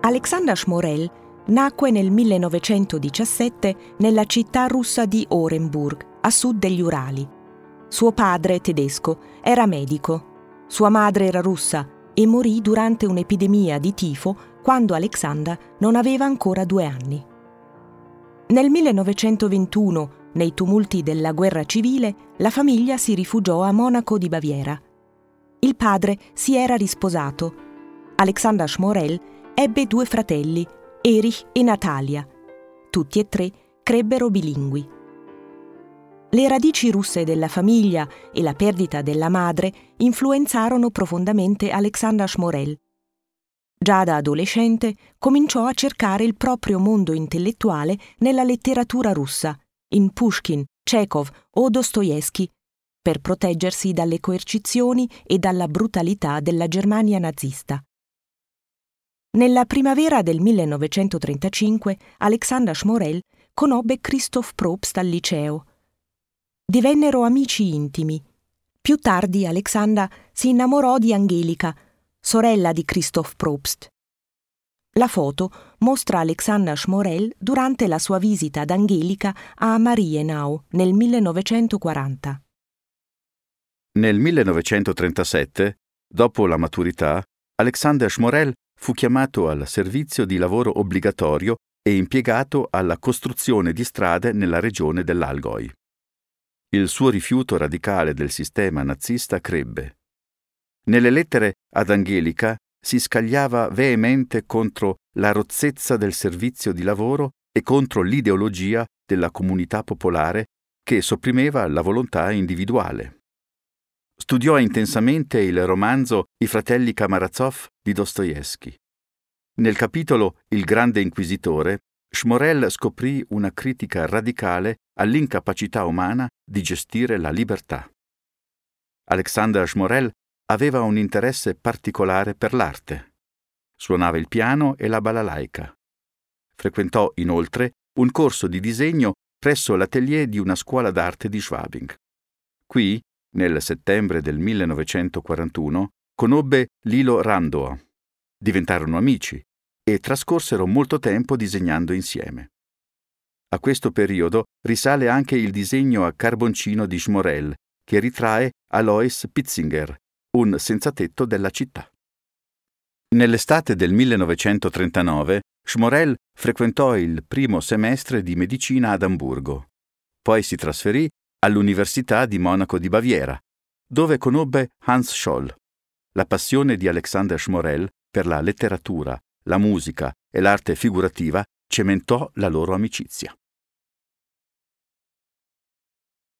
Alexander Schmorell nacque nel 1917 nella città russa di Orenburg, a sud degli Urali. Suo padre, tedesco, era medico. Sua madre era russa e morì durante un'epidemia di tifo quando Alexander non aveva ancora 2 anni. Nel 1921, nei tumulti della guerra civile, la famiglia si rifugiò a Monaco di Baviera. Il padre si era risposato. Alexander Schmorell ebbe 2 fratelli, Erich e Natalia. Tutti e 3 crebbero bilingui. Le radici russe della famiglia e la perdita della madre influenzarono profondamente Alexander Schmorell. Già da adolescente cominciò a cercare il proprio mondo intellettuale nella letteratura russa, in Pushkin, Chekhov o Dostoevskij, per proteggersi dalle coercizioni e dalla brutalità della Germania nazista. Nella primavera del 1935 Alexander Schmorell conobbe Christoph Probst al liceo. Divennero amici intimi. Più tardi Alexander si innamorò di Angelika, sorella di Christoph Probst. La foto mostra Alexander Schmorell durante la sua visita ad Angelika a Marienau nel 1940. Nel 1937, dopo la maturità, Alexander Schmorell fu chiamato al servizio di lavoro obbligatorio e impiegato alla costruzione di strade nella regione dell'Allgäu. Il suo rifiuto radicale del sistema nazista crebbe. Nelle lettere ad Angelika si scagliava veemente contro la rozzezza del servizio di lavoro e contro l'ideologia della comunità popolare che sopprimeva la volontà individuale. Studiò intensamente il romanzo I fratelli Karamazov di Dostoevskij. Nel capitolo Il grande inquisitore, Schmorell scoprì una critica radicale all'incapacità umana di gestire la libertà. Alexander Schmorell aveva un interesse particolare per l'arte. Suonava il piano e la balalaika. Frequentò inoltre un corso di disegno presso l'atelier di una scuola d'arte di Schwabing. Qui, nel settembre del 1941, conobbe Lilo Randoa. Diventarono amici e trascorsero molto tempo disegnando insieme. A questo periodo risale anche il disegno a carboncino di Schmorell, che ritrae Alois Pitzinger, un senzatetto della città. Nell'estate del 1939, Schmorell frequentò il primo semestre di medicina ad Amburgo. Poi si trasferì all'Università di Monaco di Baviera, dove conobbe Hans Scholl. La passione di Alexander Schmorell per la letteratura, la musica e l'arte figurativa cementò la loro amicizia.